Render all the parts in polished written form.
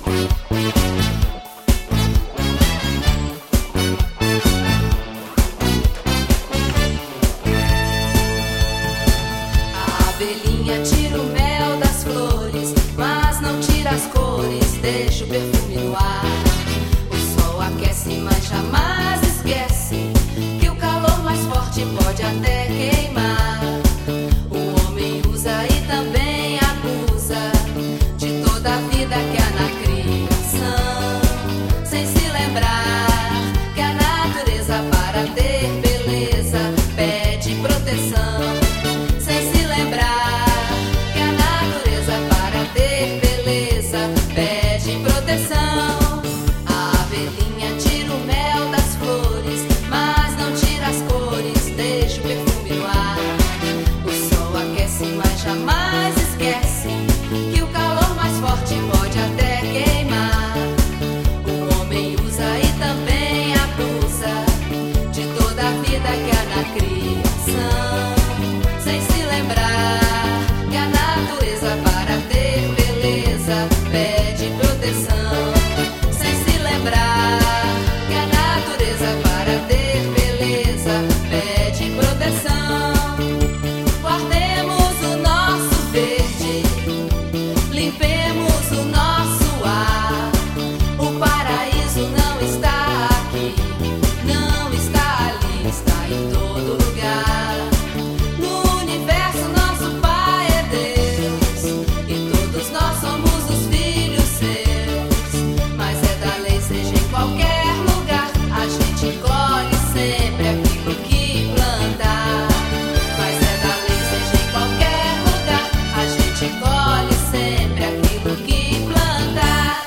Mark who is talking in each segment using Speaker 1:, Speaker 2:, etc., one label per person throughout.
Speaker 1: A abelhinha tira o mel das flores, mas não tira as cores, deixa o perfume no ar. O sol aquece, mas jamais esquece que o calor mais forte pode até queimar. O homem usa e também abusa de toda a vida que há na criação, sem se lembrar que a natureza, para ter beleza, pede proteção. Sem se lembrar que a natureza, para ter beleza, pede proteção. A abelhinha tira o mel das flores, mas não tira as cores, deixa o perfume no ar. O sol aquece, mas jamais esquece que o calor mais forte pode até queimar. O homem usa e também abusa de toda a vida que há na criação, sem se lembrar que a natureza, para ter beleza, pede proteção. Sem se lembrar que a natureza, para ter beleza, pede proteção. Guardemos o nosso verde, limpemos o nosso ar. O paraíso não está aqui, não está ali, está em todo lugar. No universo nosso Pai é Deus, e todos nós somos os filhos seus. Mas é da lei, seja em qualquer lugar, a gente colhe sempre aquilo que plantar. Mas é da lei, seja em qualquer lugar, a gente colhe sempre aquilo que plantar.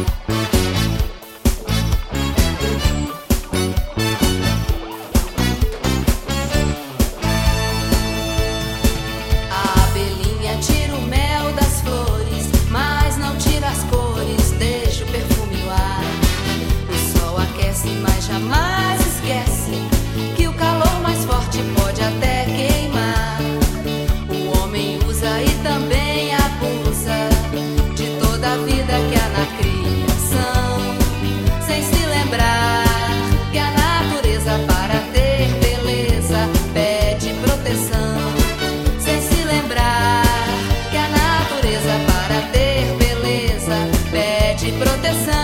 Speaker 1: A abelhinha tira o mel das flores, mas não tira as cores, deixa o perfume no ar. O sol aquece, mas jamais esquece que o calor mais forte pode até queimar. O homem usa e também abusa de toda a vida que há na criação, sem se lembrar que a natureza, para ter beleza, pede proteção. Sem se lembrar que a natureza, para ter beleza, pede proteção.